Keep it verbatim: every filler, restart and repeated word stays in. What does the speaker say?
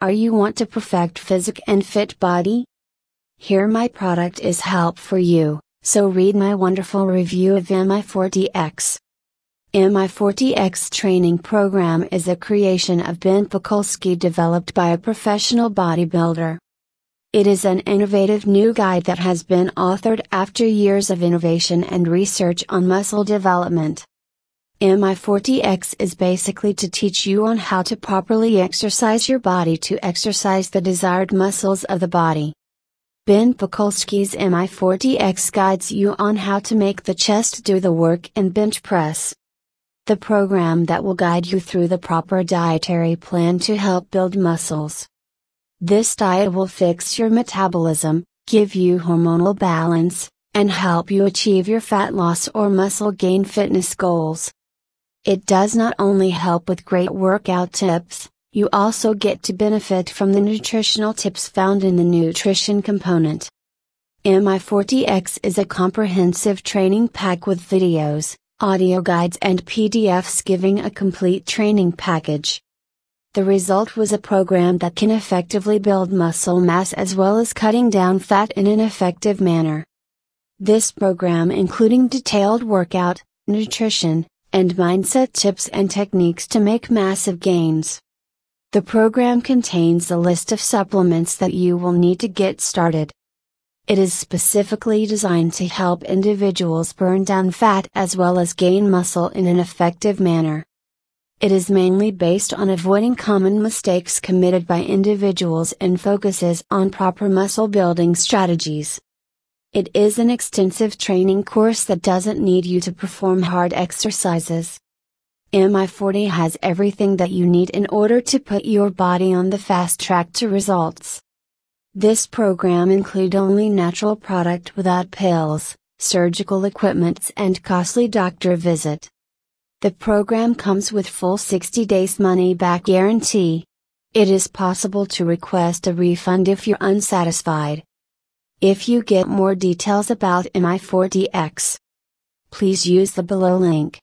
Are you want to perfect physique and fit body? Here my product is help for you, so read my wonderful review of M I forty X. M I forty X training program is a creation of Ben Pakulski developed by a professional bodybuilder. It is an innovative new guide that has been authored after years of innovation and research on muscle development. M I forty X is basically to teach you on how to properly exercise your body to exercise the desired muscles of the body. Ben Pakulski's M I forty X guides you on how to make the chest do the work in bench press. The program that will guide you through the proper dietary plan to help build muscles. This diet will fix your metabolism, give you hormonal balance, and help you achieve your fat loss or muscle gain fitness goals. It does not only help with great workout tips, you also get to benefit from the nutritional tips found in the nutrition component. M I forty X is a comprehensive training pack with videos, audio guides and P D Fs giving a complete training package. The result was a program that can effectively build muscle mass as well as cutting down fat in an effective manner. This program including detailed workout, nutrition, and mindset tips and techniques to make massive gains. The program contains a list of supplements that you will need to get started. It is specifically designed to help individuals burn down fat as well as gain muscle in an effective manner. It is mainly based on avoiding common mistakes committed by individuals and focuses on proper muscle building strategies. It is an extensive training course that doesn't need you to perform hard exercises. M I forty has everything that you need in order to put your body on the fast track to results. This program includes only natural product without pills, surgical equipments and costly doctor visit. The program comes with full sixty days money back guarantee. It is possible to request a refund if you're unsatisfied. If you get more details about M I forty X, please use the below link.